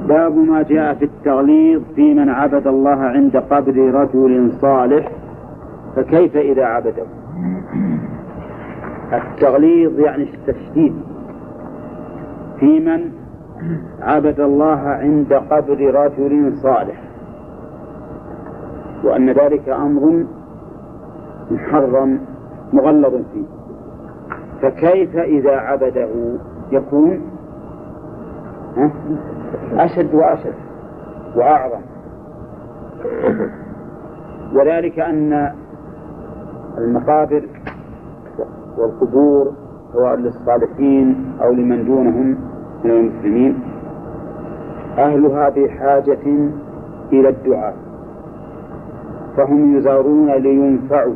باب ما جاء في التغليظ في من عبد الله عند قبر رجل صالح فكيف إذا عبده. التغليظ يعني التشديد في من عبد الله عند قبر رجل صالح، وأن ذلك أمر محرم مغلظ فيه، فكيف إذا عبده يكون أشد وأشد وأعظم. وذلك أن المقابر والقبور سواء للصالحين أو لمن دونهم من المسلمين أهلها بحاجة إلى الدعاء، فهم يزارون لينفعوا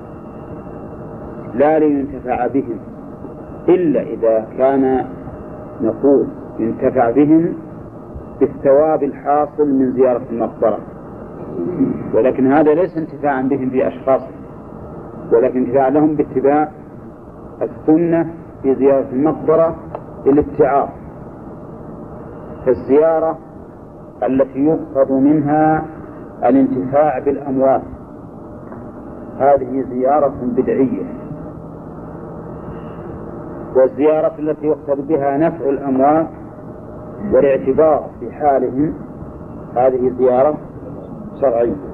لا لينتفع بهم، إلا إذا كان نقول ينتفع بهم بالثواب الحاصل من زيارة المقبرة، ولكن هذا ليس انتفاعا بهم بأشخاصهم، ولكن انتفاع لهم باتباع السنة في زيارة المقبرة للابتعاض. فالزيارة التي يقصد منها الانتفاع بالأموات هذه زيارة بدعية، والزيارة التي يقصد بها نفع الأموات والاعتبار في حالهم هذه زيارة شرعية.